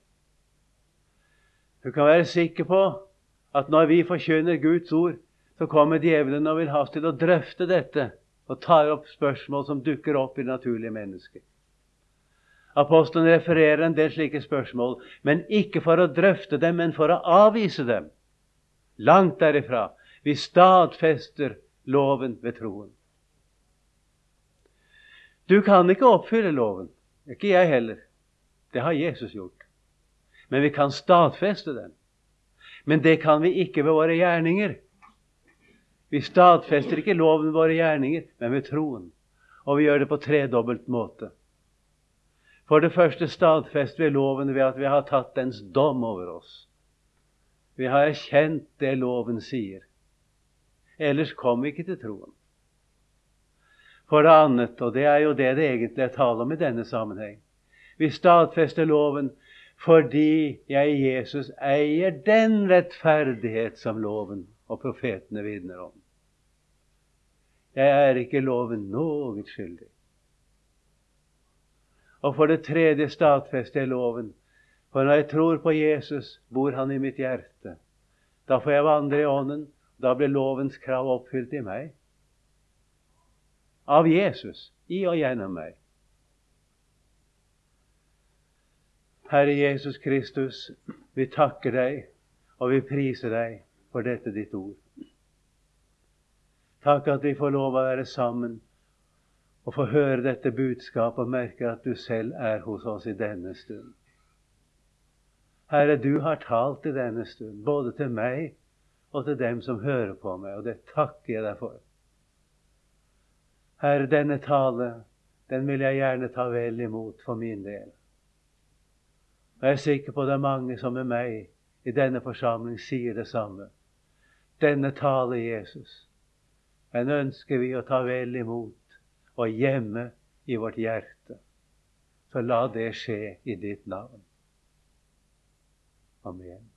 Du kan være sikker på at når vi forkynner Guds ord, så kommer djevelen og vil ha oss til å drøfte dette, og tar opp spørsmål som dukker opp i det naturlige mennesket. Apostelen refererer en del slike spørsmål, men ikke for å drøfte dem, men for å avvise dem. Langt derifra. Vi stadfester loven ved troen. Du kan ikke oppfylle loven. Ikke jeg heller. Det har Jesus gjort. Men vi kan stadfeste den. Men det kan vi ikke ved våre gjerninger. Vi stadfester ikke loven ved våre gjerninger, men ved troen. Og vi gjør det på tredobbelt måte. For det første stadfester vi loven ved at vi har tatt dens dom over oss. Vi har erkjent det loven sier. Ellers kommer vi ikke til troen. For det annet, og det er jo det egentlig er tale om i denne sammenheng, vi stadfester loven fordi jeg, Jesus, eier den rettferdighet som loven og profetene vitner om. Jeg er ikke loven noe skyldig. Og for det tredje stadfester jeg loven, for når jeg tror på Jesus, bor han i mitt hjerte. Da får jeg vandre i ånden, da blir lovens krav oppfylt i meg. Av Jesus, i og gjennom meg. Herre Jesus Kristus, vi takker deg, og vi priser deg for dette ditt ord. Takk at vi får lov å være sammen og få høre dette budskapet og merke at du selv er hos oss i denne stund. Herre, du har talt i denne stund, både til meg og til dem som hører på meg, og det takker jeg deg for. Herre, denne tale, den vil jeg gjerne ta vel imot for min del. Og jeg er sikker på det er mange som med meg i denne forsamling sier det samme. Denne tale, Jesus, den ønsker vi å ta vel imot og gjemme i vårt hjerte. Så la det skje i ditt navn. Amen.